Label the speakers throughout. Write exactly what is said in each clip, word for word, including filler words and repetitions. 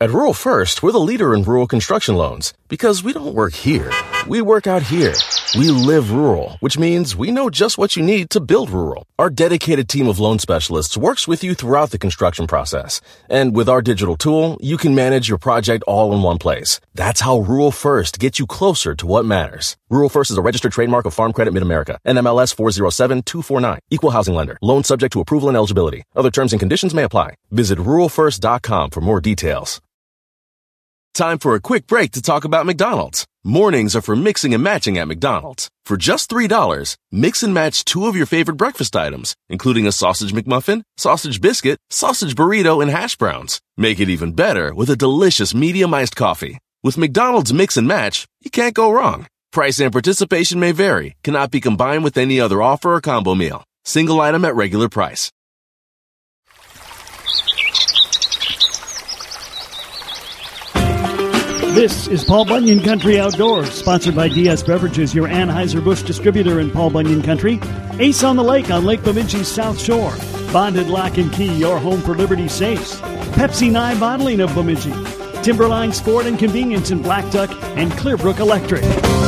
Speaker 1: At Rural First, we're the leader in rural construction loans because we don't work here. We work out here. We live rural, which means we know just what you need to build rural. Our dedicated team of loan specialists works with you throughout the construction process. And with our digital tool, you can manage your project all in one place. That's how Rural First gets you closer to what matters. Rural First is a registered trademark of Farm Credit Mid-America, N M L S four zero seven two four nine. Equal housing lender. Loan subject to approval and eligibility. Other terms and conditions may apply. Visit rural first dot com for more details. Time for a quick break to talk about McDonald's. Mornings are for mixing and matching at McDonald's. For just three dollars, mix and match two of your favorite breakfast items, including a sausage McMuffin, sausage biscuit, sausage burrito, and hash browns. Make it even better with a delicious medium iced coffee. With McDonald's Mix and Match, you can't go wrong. Price and participation may vary, cannot be combined with any other offer or combo meal. Single item at regular price.
Speaker 2: This is Paul Bunyan Country Outdoors, sponsored by D S Beverages, your Anheuser-Busch distributor in Paul Bunyan Country. Ace on the Lake on Lake Bemidji's South Shore. Bonded Lock and Key, your home for Liberty safes. Pepsi Nye Bottling of Bemidji. Timberline Sport and Convenience in Black Duck and Clearbrook Electric.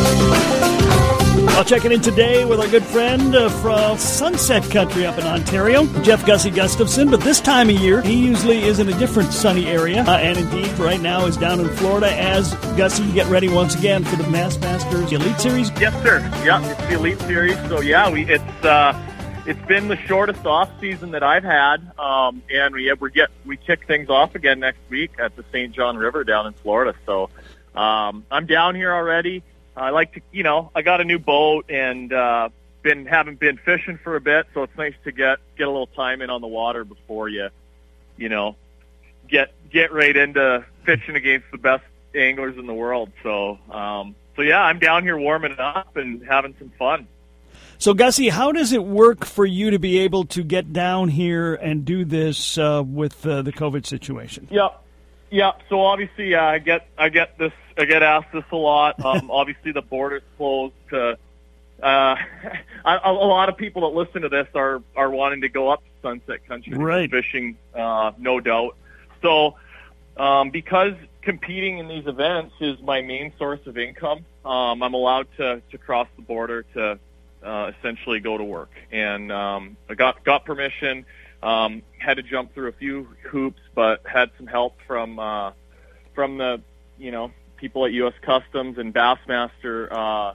Speaker 2: I'll check it in today with our good friend uh, from Sunset Country up in Ontario, Jeff Gussie Gustafson. But this time of year, he usually is in a different sunny area. Uh, and indeed, right now is down in Florida as Gussie get ready once again for the Bassmasters Elite Series.
Speaker 3: Yes, sir. Yeah, it's the Elite Series. So, yeah, we it's uh, it's been the shortest off season that I've had. Um, and we we get we kick things off again next week at the Saint John River down in Florida. So um, I'm down here already. I like to, you know, I got a new boat and uh, been haven't been fishing for a bit, so it's nice to get get a little time in on the water before you, you know, get get right into fishing against the best anglers in the world. So, um, so yeah, I'm down here warming up and having some fun.
Speaker 2: So, Gussie, how does it work for you to be able to get down here and do this uh, with uh, the COVID situation?
Speaker 3: Yeah, yeah. So obviously, uh, I get I get this. I get asked this a lot. Um, obviously, the border's closed. To, uh, a, a lot of people that listen to this are, are wanting to go up to Sunset Country
Speaker 2: right.
Speaker 3: fishing, uh, no doubt. So um, because competing in these events is my main source of income, um, I'm allowed to, to cross the border to uh, essentially go to work. And um, I got, got permission, um, had to jump through a few hoops, but had some help from uh, from the, you know, people at U S Customs and Bassmaster. Uh,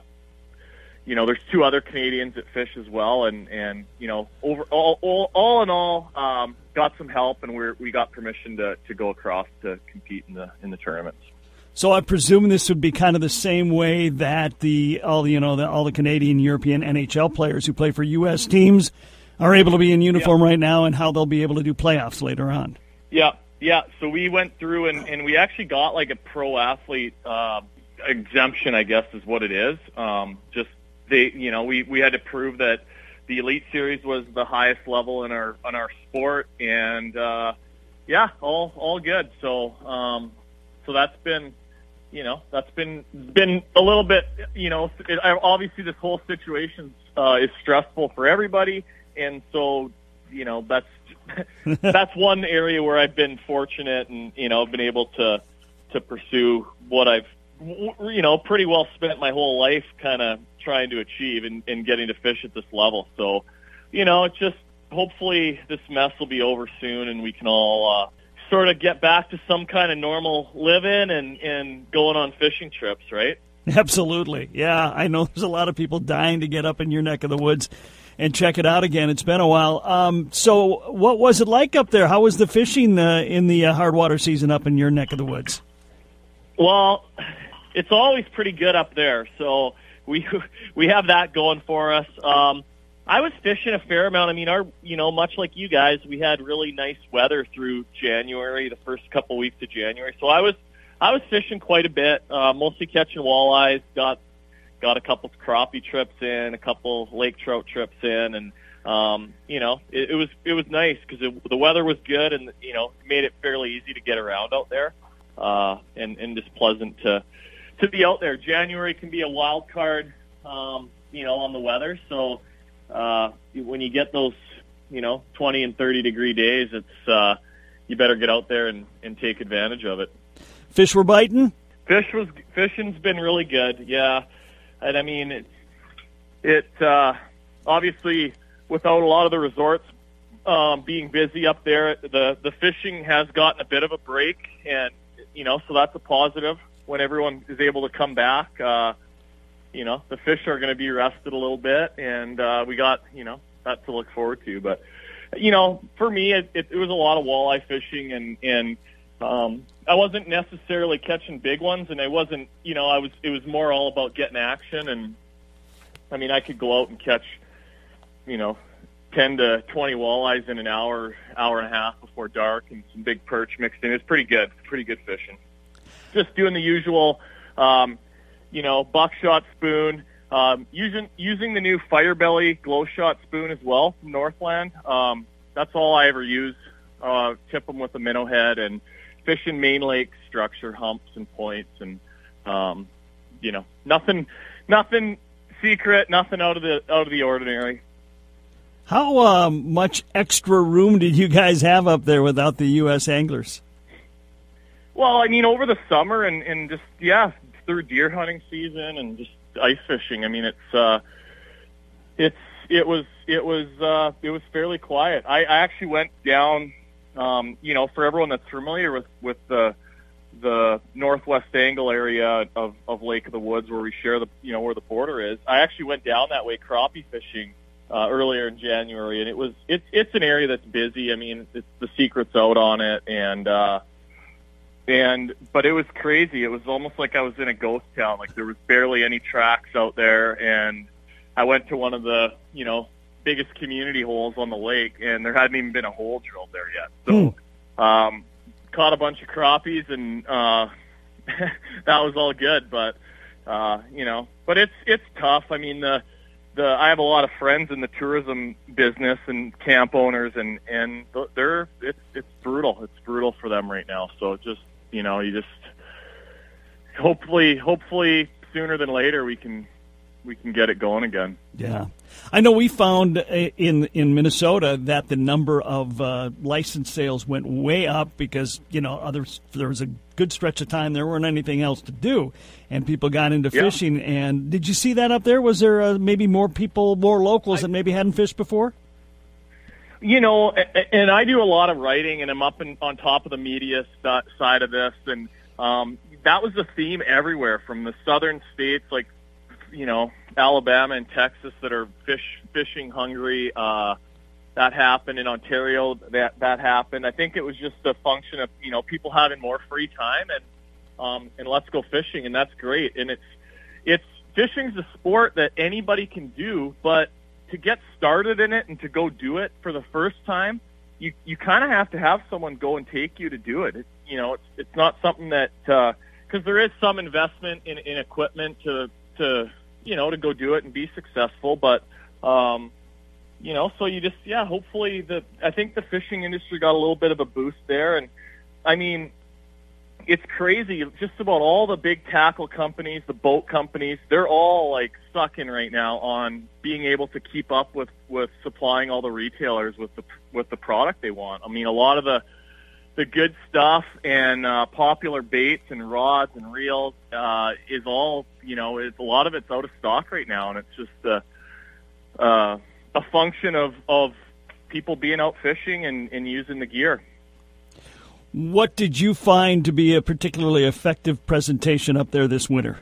Speaker 3: you know, there's two other Canadians that fish as well, and and you know, over all all, all in all, um, got some help, and we we got permission to, to go across to compete in the in the tournaments.
Speaker 2: So I presume this would be kind of the same way that the all you know the, all the Canadian, European N H L players who play for U S teams are able to be in uniform yeah. right now, and how they'll be able to do playoffs later on.
Speaker 3: Yeah. Yeah, so we went through and, and we actually got like a pro athlete uh, exemption, I guess is what it is. Um, just they, you know, we, we had to prove that the Elite Series was the highest level in our on our sport, and uh, yeah, all all good. So um, so that's been, you know, that's been been a little bit, you know, it, obviously this whole situation uh, is stressful for everybody, and so you know that's. That's one area where I've been fortunate and, you know, been able to to pursue what I've, you know, pretty well spent my whole life kind of trying to achieve and, and getting to fish at this level. So, you know, it's just hopefully this mess will be over soon and we can all uh, sort of get back to some kind of normal living and, and going on fishing trips, right?
Speaker 2: Absolutely. Yeah, I know there's a lot of people dying to get up in your neck of the woods and check it out again. It's been a while. Um, so what was it like up there? How was the fishing uh, in the uh, hard water season up in your neck of the woods?
Speaker 3: Well, it's always pretty good up there. So we we have that going for us. Um, I was fishing a fair amount. I mean, our you know, much like you guys, we had really nice weather through January, the first couple weeks of January. So I was I was fishing quite a bit, uh, mostly catching walleyes, got Got a couple crappie trips in, a couple lake trout trips in, and um, you know, it, it was it was nice because the weather was good, and you know, made it fairly easy to get around out there, uh, and and just pleasant to to be out there. January can be a wild card, um, you know, on the weather. So uh, when you get those, you know, twenty and thirty degree days, it's uh, you better get out there and, and take advantage of it.
Speaker 2: Fish were biting?
Speaker 3: Fish was fishing's been really good, yeah. And I mean, it, it uh, obviously without a lot of the resorts um, being busy up there, the the fishing has gotten a bit of a break, and you know, so that's a positive when everyone is able to come back. Uh, you know, the fish are going to be rested a little bit, and uh, we got you know that to look forward to. But you know, for me, it, it, it was a lot of walleye fishing, and and um, I wasn't necessarily catching big ones, and I wasn't, you know, I was. It was more all about getting action, and I mean, I could go out and catch, you know, ten to twenty walleyes in an hour, hour and a half before dark, and some big perch mixed in. It's pretty good, pretty good fishing. Just doing the usual, um, you know, buckshot spoon. Um, using using the new Firebelly glow shot spoon as well from Northland. Um, that's all I ever use. Uh, tip them with a minnow head and fishing main lake structure humps and points, and um, you know, nothing, nothing secret, nothing out of the out of the ordinary.
Speaker 2: How um, much extra room did you guys have up there without the U S anglers?
Speaker 3: Well, I mean, over the summer and, and just yeah, through deer hunting season and just ice fishing. I mean, it's uh, it's it was it was uh, it was fairly quiet. I, I actually went down. Um, you know, for everyone that's familiar with, with the the northwest angle area of, of Lake of the Woods, where we share the you know where the border is, I actually went down that way crappie fishing uh, earlier in January, and it was it's it's an area that's busy. I mean, it's, the secret's out on it, and uh, and but it was crazy. It was almost like I was in a ghost town. Like there was barely any tracks out there, and I went to one of the you know. biggest community holes on the lake, and there hadn't even been a hole drilled there yet. So, mm. um, caught a bunch of crappies, and uh, that was all good. But uh, you know, but it's it's tough. I mean, the the I have a lot of friends in the tourism business and camp owners, and and they're it's it's brutal. It's brutal for them right now. So just you know, you just hopefully hopefully sooner than later we can. we can get it going again.
Speaker 2: Yeah. I know we found in in Minnesota that the number of uh, license sales went way up because, you know, others, there was a good stretch of time there weren't anything else to do, and people got into yeah. fishing. And did you see that up there? Was there uh, maybe more people, more locals I, that maybe hadn't fished before?
Speaker 3: You know, and I do a lot of writing, and I'm up in, on top of the media st- side of this, and um, that was the theme everywhere from the southern states, like, you know, Alabama and Texas that are fish fishing hungry. Uh, that happened in Ontario. That that happened. I think it was just a function of you know people having more free time and um, and let's go fishing, and that's great. And it's it's fishing's a sport that anybody can do, but to get started in it and to go do it for the first time, you you kind of have to have someone go and take you to do it. It you know, it's it's not something that because uh, there is some investment in in equipment to to you know, to go do it and be successful. But, um, you know, so you just, yeah, hopefully the, I think the fishing industry got a little bit of a boost there. And I mean, it's crazy. Just about all the big tackle companies, the boat companies, they're all like sucking right now on being able to keep up with, with supplying all the retailers with the, with the product they want. I mean, a lot of the, the good stuff and uh, popular baits and rods and reels uh, is all, you know, is a lot of it's out of stock right now, and it's just a, uh, a function of, of people being out fishing and, and using the gear.
Speaker 2: What did you find to be a particularly effective presentation up there this winter?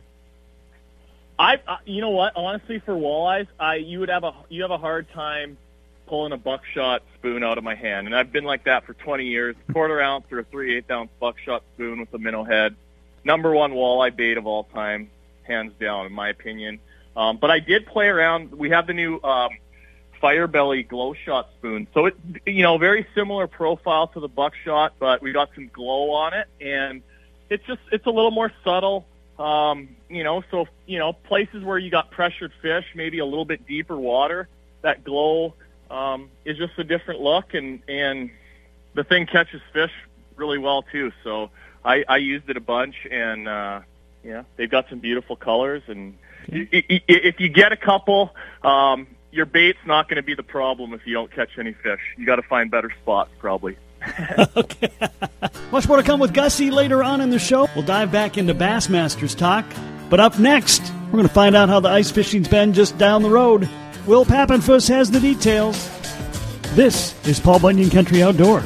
Speaker 3: I, I you know what, honestly, for walleyes, I you would have a you have a hard time pulling a buckshot spoon out of my hand, and I've been like that for twenty years. Quarter ounce or a three eighth ounce buckshot spoon with a minnow head, number one walleye bait of all time, hands down, in my opinion. Um, but I did play around. We have the new um, Firebelly glow shot spoon, so it you know very similar profile to the buckshot, but we got some glow on it, and it's just it's a little more subtle. Um, you know, so you know places where you got pressured fish, maybe a little bit deeper water, that glow. Um, is just a different look, and, and the thing catches fish really well too. So I, I used it a bunch, and uh, yeah, they've got some beautiful colors. And okay. if you get a couple, um, your bait's not going to be the problem if you don't catch any fish. You got to find better spots, probably.
Speaker 2: Okay. Much more to come with Gussie later on in the show. We'll dive back into Bassmasters talk. But up next, we're going to find out how the ice fishing's been just down the road. Will Pappenfuss has the details. This is Paul Bunyan Country Outdoors.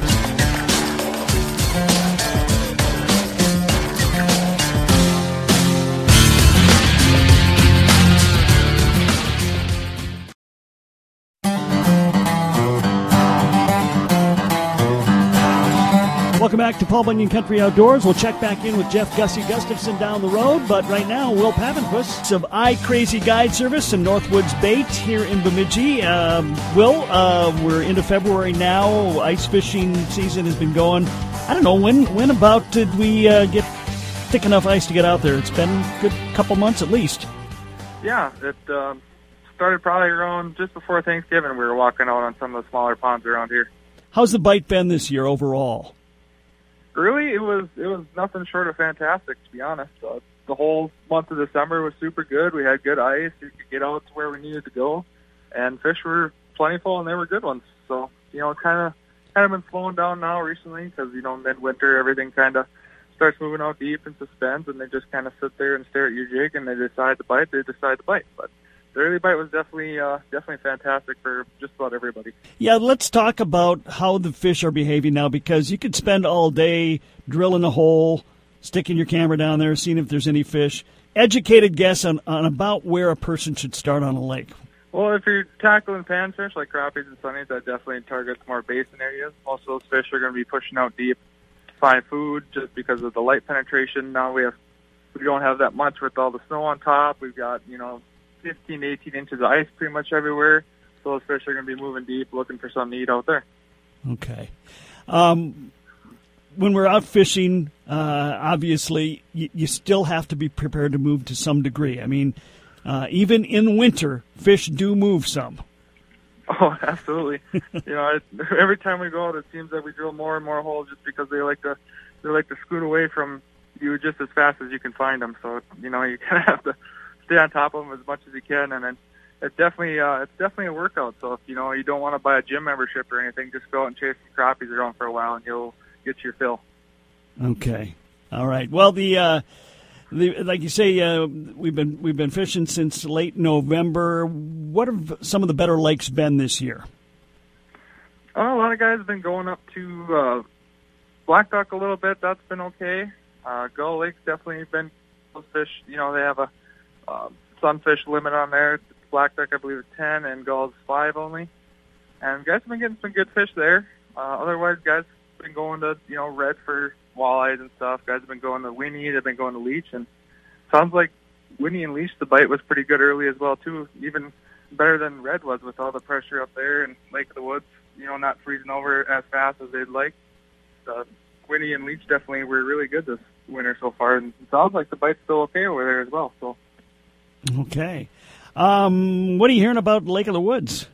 Speaker 2: Welcome back to Paul Bunyan Country Outdoors. We'll check back in with Jeff Gussie Gustafson down the road, but right now, Will Pappenfuss of iCrazy Guide Service and Northwoods Bait here in Bemidji. Um, Will, uh, we're into February now. Ice fishing season has been going. I don't know, when when about did we uh, get thick enough ice to get out there? It's been a good couple months at least.
Speaker 4: Yeah, it um, started probably around just before Thanksgiving. We were walking out on some of the smaller ponds around here.
Speaker 2: How's the bite been this year overall?
Speaker 4: Really, it was it was nothing short of fantastic, to be honest. Uh, the whole month of December was super good. We had good ice. We could get out to where we needed to go, and fish were plentiful, and they were good ones. So, you know, kind of kind of been slowing down now recently because, you know, midwinter, everything kind of starts moving out deep and suspends, and they just kind of sit there and stare at your jig, and they decide to bite. They decide to bite, but the early bite was definitely uh, definitely fantastic for just about everybody.
Speaker 2: Yeah, let's talk about how the fish are behaving now, because you could spend all day drilling a hole, sticking your camera down there, seeing if there's any fish. Educated guess on, on about where a person should start on a lake.
Speaker 4: Well, if you're tackling panfish like crappies and sunnies, that definitely targets more basin areas. Most of those fish are going to be pushing out deep to find food just because of the light penetration. Now we have we don't have that much with all the snow on top. We've got, you know, fifteen to eighteen inches of ice pretty much everywhere. So those fish are going to be moving deep, looking for something to eat out there.
Speaker 2: Okay. Um, when we're out fishing, uh, obviously, you, you still have to be prepared to move to some degree. I mean, uh, even in winter, fish do move some.
Speaker 4: Oh, absolutely. you know, it, every time we go out, it seems that we drill more and more holes just because they like to they like to scoot away from you just as fast as you can find them. So, you know, you kind of have to stay on top of them as much as you can, and then it's definitely uh, it's definitely a workout. So if you know you don't want to buy a gym membership or anything, just go out and chase some crappies around for a while, and you'll get your fill.
Speaker 2: Okay, all right. Well, the, uh, the like you say, uh, we've been we've been fishing since late November. What have some of the better lakes been this year?
Speaker 4: Oh, a lot of guys have been going up to uh, Black Duck a little bit. That's been okay. Uh, Gull Lake's definitely been those fish. You know, they have a Um, sunfish limit on there. Black Duck, I believe, is ten, and Gull's five only. And guys have been getting some good fish there. Uh, otherwise, guys have been going to, you know, red for walleyes and stuff. Guys have been going to Winnie. They've been going to Leech. And sounds like Winnie and Leech, the bite was pretty good early as well, too. Even better than red was with all the pressure up there and Lake of the Woods, you know, not freezing over as fast as they'd like. Uh, Winnie and Leech definitely were really good this winter so far. And it sounds like the bite's still okay over there as well, so.
Speaker 2: Okay. Um, what are you hearing about Lake of the Woods?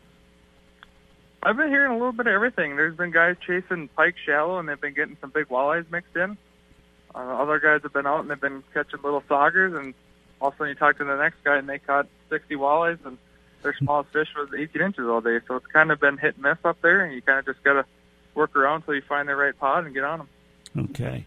Speaker 4: I've been hearing a little bit of everything. There's been guys chasing pike shallow, and they've been getting some big walleyes mixed in. Uh, other guys have been out, and they've been catching little saugers, and all of a sudden you talk to the next guy, and they caught sixty walleyes, and their smallest fish was eighteen inches all day. So it's kind of been hit and miss up there, and you kind of just got to work around until you find the right pod and get on them.
Speaker 2: Okay.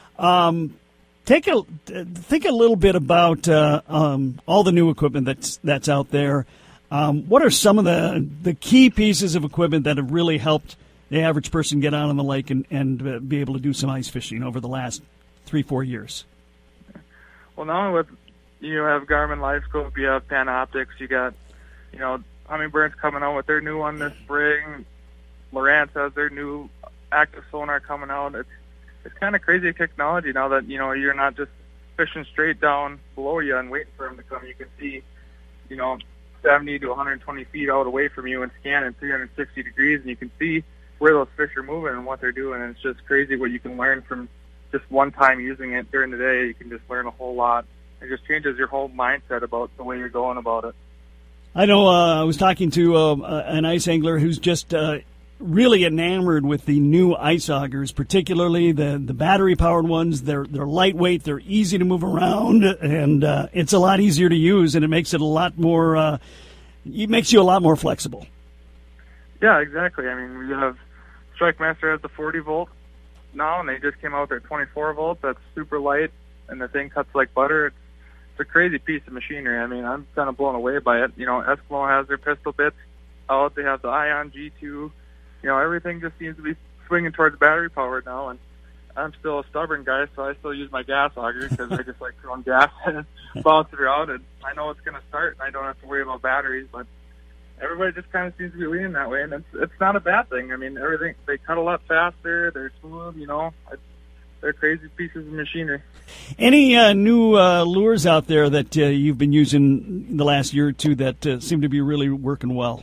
Speaker 2: Um Take a think a little bit about uh, um, all the new equipment that's that's out there. Um, what are some of the the key pieces of equipment that have really helped the average person get out on the lake and, and uh, be able to do some ice fishing over the last three, four years?
Speaker 4: Well, now with you have Garmin LiveScope, you have Panoptics, you got you know Hummingbird's coming out with their new one this spring. Lowrance has their new active sonar coming out. It's It's kind of crazy technology now that, you know, you're not just fishing straight down below you and waiting for them to come. You can see, you know, seventy to one hundred twenty feet out away from you and scan in three hundred sixty degrees, and you can see where those fish are moving and what they're doing. And it's just crazy what you can learn from just one time using it during the day. You can just learn a whole lot. It just changes your whole mindset about the way you're going about it.
Speaker 2: I know uh, I was talking to uh, an ice angler who's just uh, really enamored with the new ice augers, particularly the, the battery-powered ones. They're they're lightweight, they're easy to move around, and uh, it's a lot easier to use, and it makes it a lot more. Uh, it makes you a lot more flexible.
Speaker 4: Yeah, exactly. I mean, we have StrikeMaster has the forty volt now, and they just came out with their twenty-four volt. That's super light, and the thing cuts like butter. It's, it's a crazy piece of machinery. I mean, I'm kind of blown away by it. You know, Eskimo has their pistol bits out. They have the Ion G two. You know, everything just seems to be swinging towards battery powered now, and I'm still a stubborn guy, so I still use my gas auger because I just like throwing gas and bounce it around, and I know it's going to start, and I don't have to worry about batteries, but everybody just kind of seems to be leaning that way, and it's it's not a bad thing. I mean, everything, they cut a lot faster, they're smooth, you know, it's, they're crazy pieces of machinery.
Speaker 2: Any uh, new uh, lures out there that uh, you've been using in the last year or two that uh, seem to be really working well?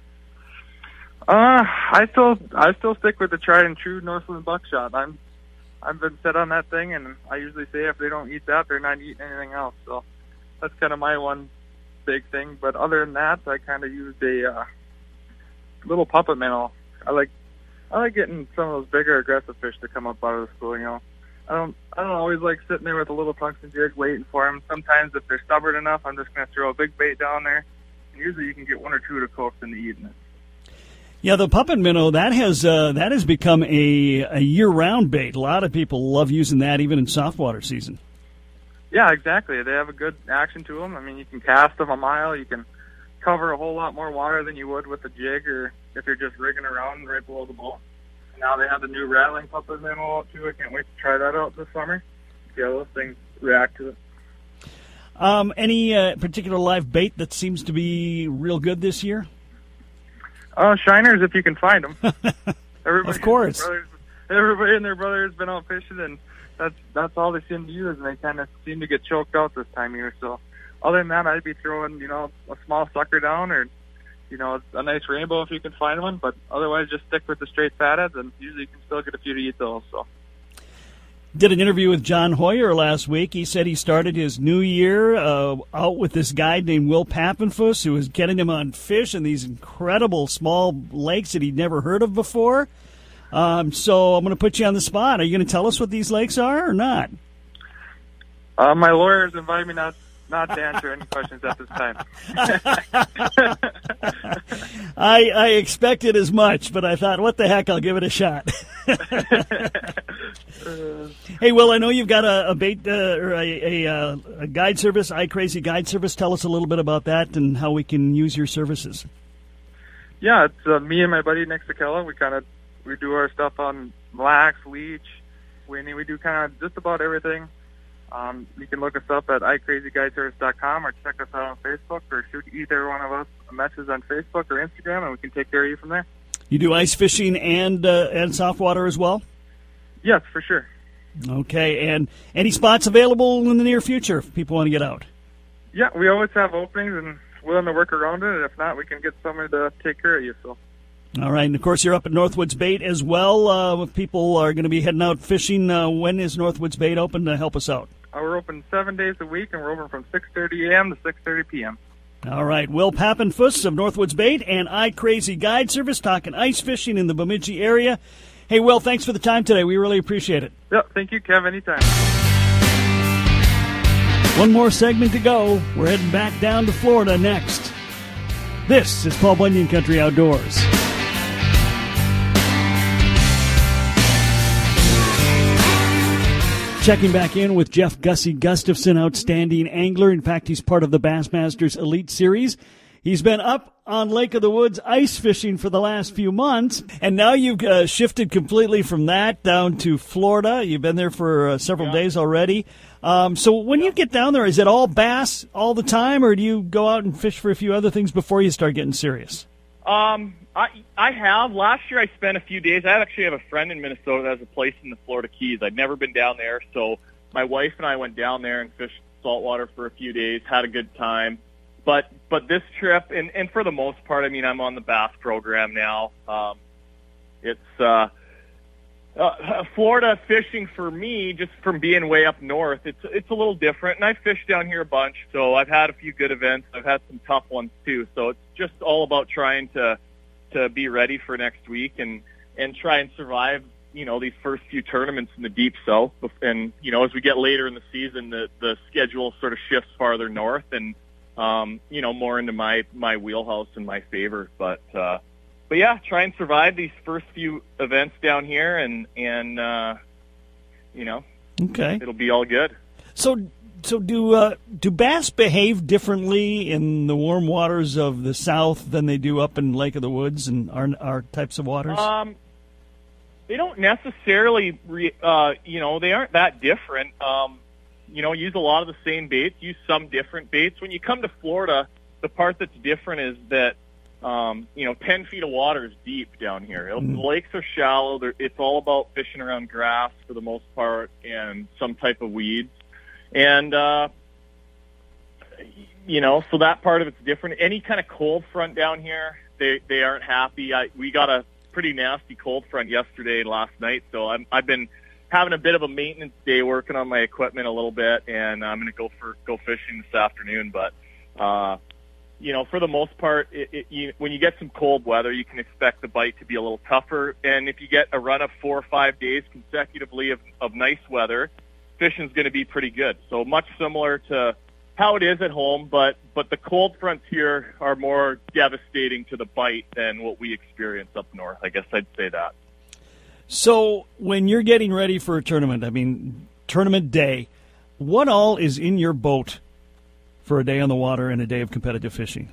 Speaker 4: Uh, I still I still stick with the tried and true Northland buckshot. I'm I've been set on that thing, and I usually say if they don't eat that, they're not eating anything else. So that's kind of my one big thing. But other than that, I kind of used a uh, little puppet minnow. I like I like getting some of those bigger aggressive fish to come up out of the school. You know, I don't I don't always like sitting there with a little tungsten jig waiting for them. Sometimes if they're stubborn enough, I'm just going to throw a big bait down there. And usually you can get one or two to coax into eating it.
Speaker 2: Yeah, the puppet minnow, that has uh, that has become a, a year-round bait. A lot of people love using that even in softwater season.
Speaker 4: Yeah, exactly. They have a good action to them. I mean, you can cast them a mile. You can cover a whole lot more water than you would with a jig or if you're just rigging around right below the boat. And now they have the new rattling puppet minnow out, too. I can't wait to try that out this summer. See how those things react to it.
Speaker 2: Um, any uh, particular live bait that seems to be real good this year?
Speaker 4: Uh, shiners, if you can find them.
Speaker 2: Of course.
Speaker 4: Brothers, everybody and their brother has been out fishing, and that's that's all they seem to use, and they kind of seem to get choked out this time of year. So other than that, I'd be throwing, you know, a small sucker down or, you know, a nice rainbow if you can find one, but otherwise just stick with the straight fatheads, and usually you can still get a few to eat those. So.
Speaker 2: Did an interview with John Hoyer last week. He said he started his new year uh, out with this guy named Will Pappenfuss, who was getting him on fish in these incredible small lakes that he'd never heard of before. Um, so I'm going to put you on the spot. Are you going to tell us what these lakes are or not?
Speaker 4: Uh, my lawyers invited me not not to answer any questions at this time.
Speaker 2: I I expected as much, but I thought, what the heck, I'll give it a shot. Hey, Will, I know you've got a, a bait uh, or a, a, a guide service, iCrazy Guide Service. Tell us a little bit about that and how we can use your services.
Speaker 4: Yeah, it's uh, me and my buddy Nick Sakella. We kind of we do our stuff on Mille Lacs, leech, weenie. We do kind of just about everything. Um, you can look us up at i crazy guide service dot com or check us out on Facebook or shoot either one of us a message on Facebook or Instagram, and we can take care of you from there.
Speaker 2: You do ice fishing and uh, and soft water as well?
Speaker 4: Yes, for sure.
Speaker 2: Okay, and any spots available in the near future if people want to get out?
Speaker 4: Yeah, we always have openings and willing to work around it, and if not, we can get someone to take care of you. So.
Speaker 2: All right, and of course you're up at Northwoods Bait as well. Uh, if people are going to be heading out fishing, uh, when is Northwoods Bait open to help us out?
Speaker 4: Uh, we're open seven days a week, and we're open from six thirty a.m. to six thirty p.m.
Speaker 2: All right, Will Pappenfuss of Northwoods Bait and iCrazy Guide Service talking ice fishing in the Bemidji area. Hey, Will, thanks for the time today. We really appreciate it.
Speaker 4: Yep, thank you, Kev. Anytime.
Speaker 2: One more segment to go. We're heading back down to Florida next. This is Paul Bunyan Country Outdoors. Checking back in with Jeff Gussie Gustafson, outstanding angler. In fact, he's part of the Bassmasters Elite Series. He's been up on Lake of the Woods ice fishing for the last few months, and now you've uh, shifted completely from that down to Florida. You've been there for uh, several yeah. days already. Um, so when you get down there, is it all bass all the time, or do you go out and fish for a few other things before you start getting serious?
Speaker 3: Um, I I have. Last year I spent a few days. I actually have a friend in Minnesota that has a place in the Florida Keys. I'd never been down there, so my wife and I went down there and fished saltwater for a few days, had a good time. But but this trip, and, and for the most part, I mean, I'm on the bass program now. Um, it's uh, uh, Florida fishing for me, just from being way up north. It's it's a little different, and I fished down here a bunch, so I've had a few good events. I've had some tough ones too. So it's just all about trying to to be ready for next week and and try and survive, you know, these first few tournaments in the deep south. And you know, as we get later in the season, the the schedule sort of shifts farther north and. Um, you know, more into my, my wheelhouse and my favor. But, uh, but yeah, try and survive these first few events down here, and and uh, you know,
Speaker 2: okay,
Speaker 3: it'll be all good.
Speaker 2: So, so do uh, do bass behave differently in the warm waters of the South than they do up in Lake of the Woods and our our types of waters?
Speaker 3: Um, they don't necessarily, re, uh, you know, they aren't that different. Um, you know, use a lot of the same baits, use some different baits. When you come to Florida, the part that's different is that, um, you know, ten feet of water is deep down here. Mm. The lakes are shallow. They're, it's all about fishing around grass for the most part and some type of weeds. And, uh, you know, so that part of it's different. Any kind of cold front down here, they, they aren't happy. I, we got a pretty nasty cold front yesterday and last night, so I'm, I've been having a bit of a maintenance day working on my equipment a little bit, and I'm going to go for go fishing this afternoon. But, uh, you know, for the most part, it, it, you, when you get some cold weather, you can expect the bite to be a little tougher. And if you get a run of four or five days consecutively of, of nice weather, fishing's going to be pretty good. So much similar to how it is at home, but but the cold fronts here are more devastating to the bite than what we experience up north. I guess I'd say that.
Speaker 2: So when you're getting ready for a tournament, I mean, tournament day, what all is in your boat for a day on the water and a day of competitive fishing?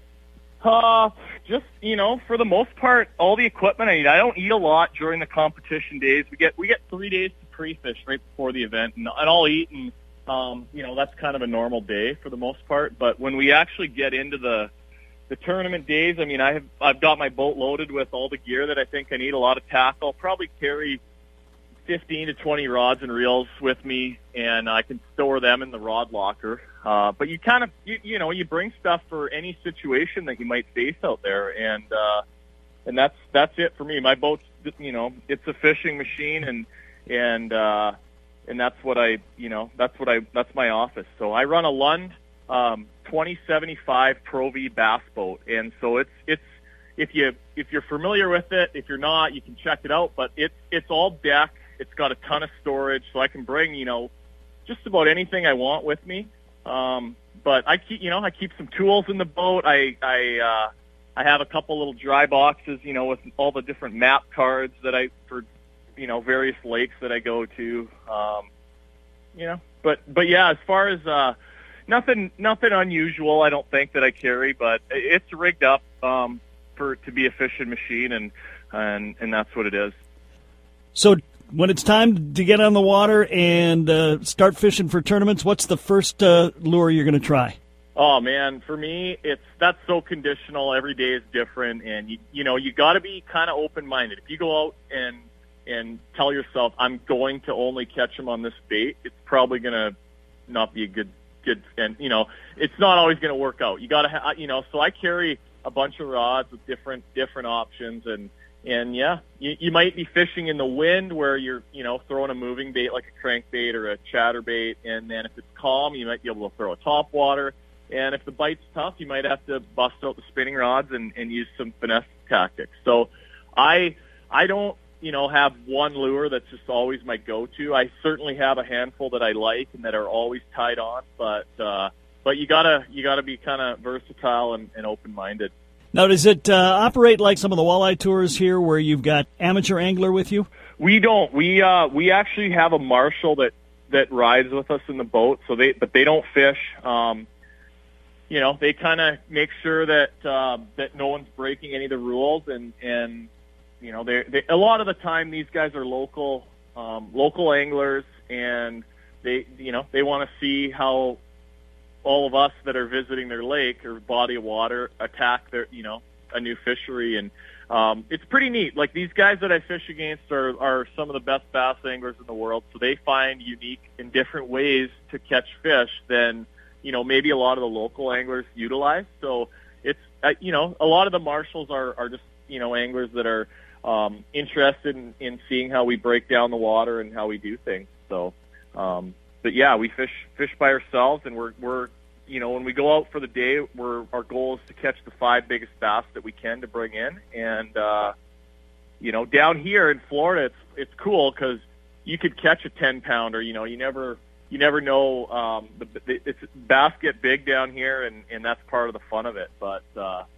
Speaker 3: Uh, just, you know, for the most part, all the equipment I need. I don't eat a lot during the competition days. We get we get three days to pre-fish right before the event, and, and I'll eat, and, um, you know, that's kind of a normal day for the most part. But when we actually get into the the tournament days, I mean, I have, I've got my boat loaded with all the gear that I think I need, a lot of tackle. I'll probably carry fifteen to twenty rods and reels with me, and I can store them in the rod locker. Uh, but you kind of, you, you know, you bring stuff for any situation that you might face out there, and uh, and that's that's it for me. My boat's, you know, it's a fishing machine, and and uh, and that's what I, you know, that's what I, that's my office. So I run a Lund um, twenty seventy-five Pro V bass boat, and so it's it's if you if you're familiar with it, if you're not, you can check it out. But it's it's all deck. It's got a ton of storage, so I can bring, you know, just about anything I want with me. Um, but I keep, you know, I keep some tools in the boat. I, I, uh, I have a couple little dry boxes, you know, with all the different map cards that I, for, you know, various lakes that I go to. Um, you know, but, but yeah, as far as, uh, nothing, nothing unusual, I don't think that I carry, but it's rigged up, um, for, to be a fishing machine, and, and, and that's what it is.
Speaker 2: So, when it's time to get on the water and uh, start fishing for tournaments, what's the first uh, lure you're going to try?
Speaker 3: Oh man, for me, it's that's so conditional. Every day is different, and you you know you got to be kind of open-minded. If you go out and and tell yourself I'm going to only catch them on this bait, it's probably going to not be a good good. And you know it's not always going to work out. You got to ha- you know. So I carry a bunch of rods with different different options, and. And yeah, you, you might be fishing in the wind where you're, you know, throwing a moving bait like a crankbait or a chatterbait. And then if it's calm, you might be able to throw a topwater. And if the bite's tough, you might have to bust out the spinning rods and, and use some finesse tactics. So I, I don't, you know, have one lure that's just always my go-to. I certainly have a handful that I like and that are always tied on, but, uh, but you gotta, you gotta be kind of versatile and, and open-minded.
Speaker 2: Now, does it uh, operate like some of the walleye tours here where you've got amateur angler with you?
Speaker 3: We don't. We uh, we actually have a marshal that, that rides with us in the boat, so they but they don't fish. Um, you know, they kind of make sure that uh, that no one's breaking any of the rules, and, and you know, they they a lot of the time these guys are local um, local anglers, and they you know they want to see how all of us that are visiting their lake or body of water attack their, you know, a new fishery. And um, it's pretty neat. Like these guys that I fish against are, are some of the best bass anglers in the world. So they find unique and different ways to catch fish than, you know, maybe a lot of the local anglers utilize. So it's, uh, you know, a lot of the marshals are, are just, you know, anglers that are um, interested in, in seeing how we break down the water and how we do things. So, um, but yeah, we fish, fish by ourselves, and we're, we're, you know, when we go out for the day, we're, our goal is to catch the five biggest bass that we can to bring in. And, uh, you know, down here in Florida, it's, it's cool because you could catch a ten pounder, you know, you never, you never know, um, the, the it's bass get big down here, and, and that's part of the fun of it. But, uh,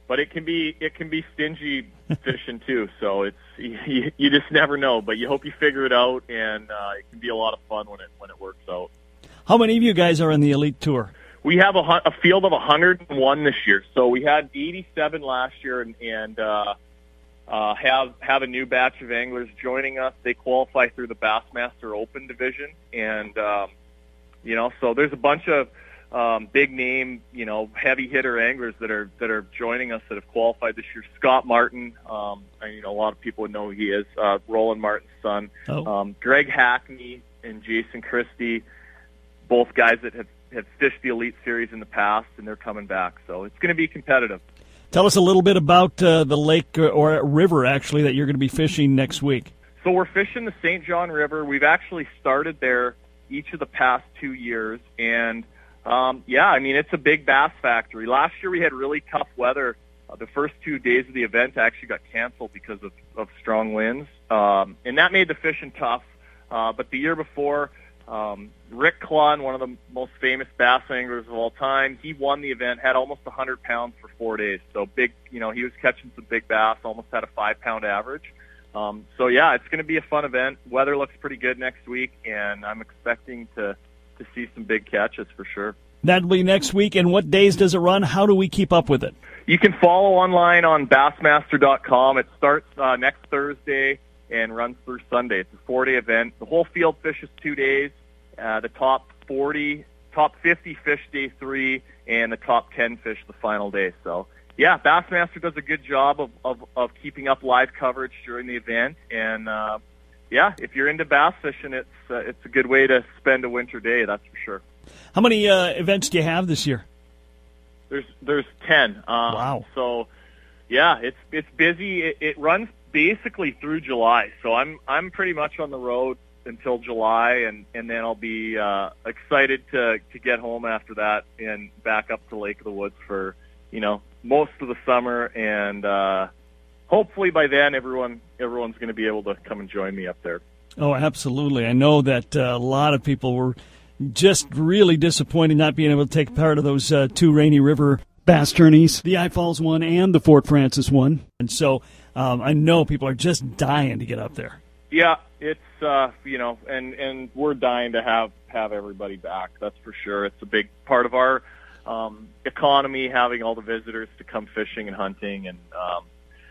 Speaker 3: but it can be it can be stingy fishing too. So it's you, you just never know. But you hope you figure it out, and uh, it can be a lot of fun when it when it works out.
Speaker 2: How many of you guys are in the Elite Tour?
Speaker 3: We have a, a field of one hundred one this year. So we had eighty-seven last year, and, and uh, uh, have have a new batch of anglers joining us. They qualify through the Bassmaster Open division, and um, you know, so there's a bunch of um, big name, you know, heavy hitter anglers that are that are joining us that have qualified this year. Scott Martin, um, and, you know, a lot of people would know who he is. Uh, Roland Martin's son,
Speaker 2: oh.
Speaker 3: um, Greg Hackney and Jason Christie, both guys that have have fished the Elite Series in the past, and they're coming back. So it's going to be competitive.
Speaker 2: Tell us a little bit about uh, the lake or river, actually, that you're going to be fishing next week.
Speaker 3: So we're fishing the Saint John River. We've actually started there each of the past two years. And, um, yeah, I mean, it's a big bass factory. Last year we had really tough weather. Uh, the first two days of the event actually got canceled because of, of strong winds. Um, and that made the fishing tough. Uh, but the year before, Um, Rick Clunn, one of the most famous bass anglers of all time, he won the event, had almost one hundred pounds for four days. So big, you know, he was catching some big bass, almost had a five-pound average. Um, so, yeah, it's going to be a fun event. Weather looks pretty good next week, and I'm expecting to, to see some big catches for sure.
Speaker 2: That'll be next week. And what days does it run? How do we keep up with it?
Speaker 3: You can follow online on Bassmaster dot com. It starts uh, next Thursday and runs through Sunday. It's a four-day event. The whole field fishes two days. Uh, the top forty, top fifty fish day three, and the top ten fish the final day. So, yeah, Bassmaster does a good job of, of, of keeping up live coverage during the event. And, uh, yeah, if you're into bass fishing, it's uh, it's a good way to spend a winter day, that's for sure.
Speaker 2: How many uh, events do you have this year?
Speaker 3: There's there's ten. Um,
Speaker 2: wow.
Speaker 3: So, yeah, it's it's busy. It, it runs basically through July. So I'm I'm pretty much on the road until July, and, and then I'll be uh, excited to, to get home after that and back up to Lake of the Woods for, you know, most of the summer. And uh, hopefully by then everyone everyone's going to be able to come and join me up there.
Speaker 2: Oh, absolutely. I know that uh, a lot of people were just really disappointed not being able to take part of those uh, two Rainy River bass tourneys, the I Falls one and the Fort Francis one. And so um, I know people are just dying to get up there.
Speaker 3: Yeah, it's, uh, you know, and, and we're dying to have, have everybody back, that's for sure. It's a big part of our um, economy, having all the visitors to come fishing and hunting. And, um,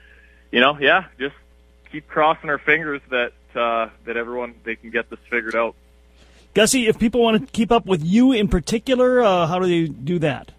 Speaker 3: you know, yeah, just keep crossing our fingers that uh, that everyone, they can get this figured out.
Speaker 2: Gussie, if people want to keep up with you in particular, uh, how do they do that?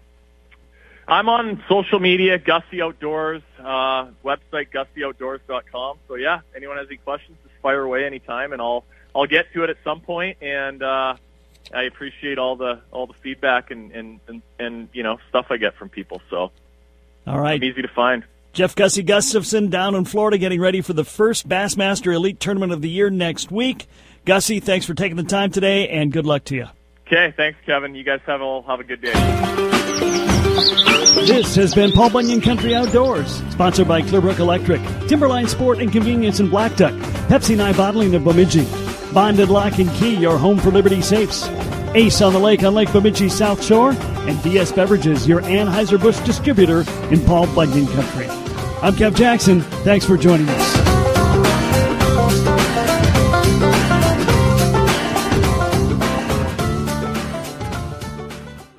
Speaker 3: I'm on social media, Gussie Outdoors, uh, website gussie outdoors dot com. So, yeah, anyone has any questions, just fire away anytime, and I'll I'll get to it at some point. And uh, I appreciate all the all the feedback and, and, and, and, you know, stuff I get from people. So,
Speaker 2: all right.
Speaker 3: I'm easy to find.
Speaker 2: Jeff Gussie Gustafson down in Florida getting ready for the first Bassmaster Elite Tournament of the year next week. Gussie, thanks for taking the time today, and good luck to you.
Speaker 3: Okay, thanks, Kevin. You guys have all have a good day.
Speaker 2: This has been Paul Bunyan Country Outdoors, sponsored by Clearbrook Electric, Timberline Sport and Convenience in Black Duck, Pepsi and I Bottling of Bemidji, Bonded Lock and Key, your home for Liberty safes, Ace on the Lake on Lake Bemidji South Shore, and D S Beverages, your Anheuser-Busch distributor in Paul Bunyan Country. I'm Kev Jackson. Thanks for joining us.